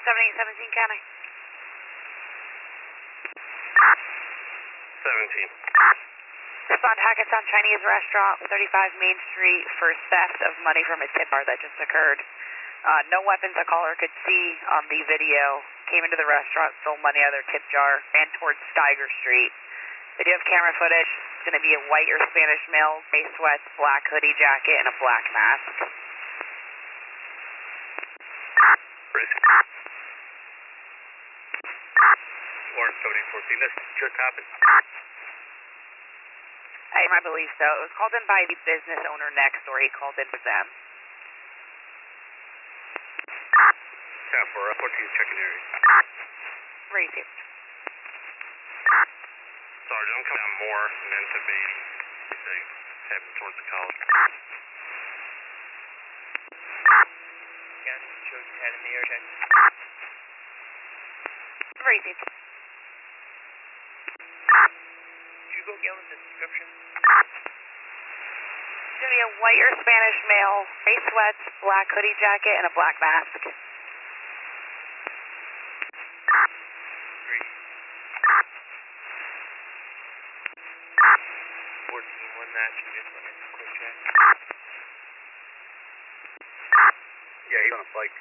7817 County. 17. Respond Hackettstown Chinese Restaurant, 35 Main Street for theft of money from a tip bar that just occurred. No weapons a caller could see on the video. Came into the restaurant, stole money out of their tip jar, ran towards Steiger Street. They do have camera footage. It's going to be a white or Spanish male, gray sweats, black hoodie jacket, and a black mask. Risk. Lawrence Cody 14. This just happened. I believe so. It was called in by the business owner next door. He called in with them. 10-4, 14 checking area. Received. Sergeant, I'm coming down more and into Beatty. They heading towards the college. Yeah, shows 10 in the air check. Received. Could you go again with the description? It's going to be a white or Spanish male, gray sweats, black hoodie jacket, and a black mask. 14, one match, you just went in for a quick check. Yeah, he's on a bike.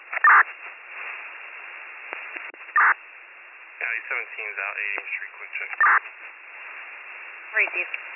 17's out 80th Street, quick check. Received.